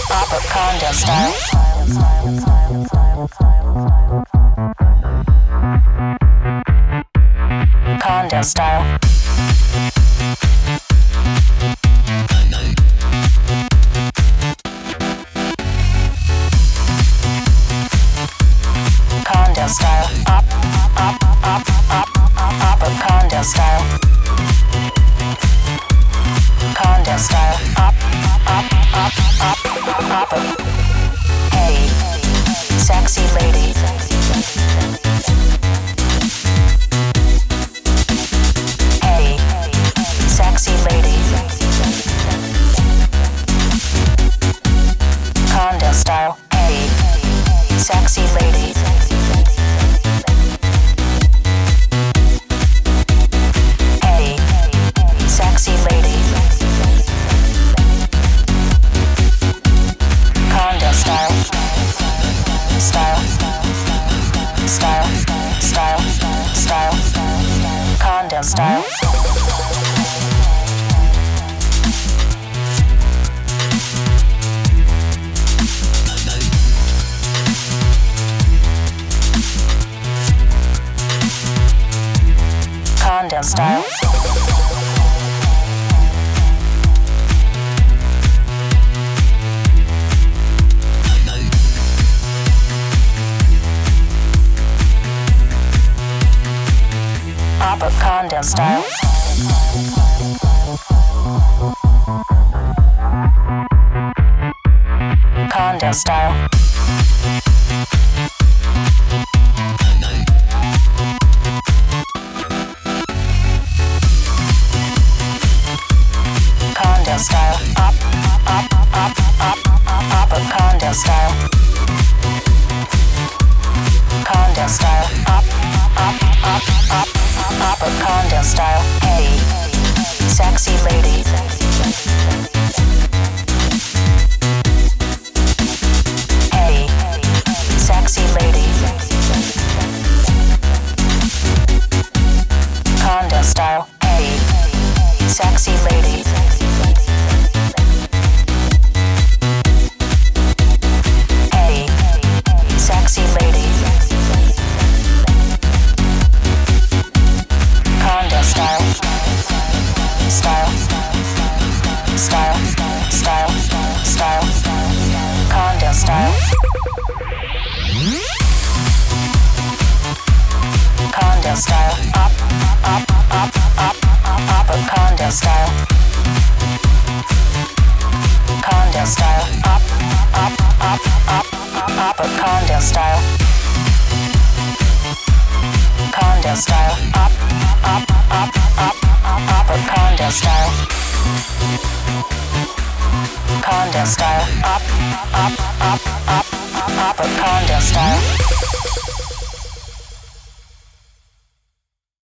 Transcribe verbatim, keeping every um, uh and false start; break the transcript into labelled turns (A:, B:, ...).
A: Upper condo style. Condo style. Condo style. Up, up, up, up, up, upper condo style. Condo style. Up, up, up, up, upper. Hey, sexy lady. Hey, sexy lady. Condo style. Hey, sexy lady. Hey, sexy lady. Condo style. Style. Style. Style. Style. Condo style. Condo style. Upper condo style. Condo style. Condo style. Up, up, up, up, upper condo style. Condo style. Up, up, up, up, upper condo style. Hey, sexy lady. Hey, sexy lady. Condo style. Hey, sexy lady. Hey, sexy lady. Condo style. Style. Style. Style. Style. Condo style. Condo style. Up, up, up, up, upper condo style. Condo style. Up, up, up, up, upper condo style. Condo style. Up, up, up, up, upper condo style. Condo style. Up, up, up, up, upper condo style.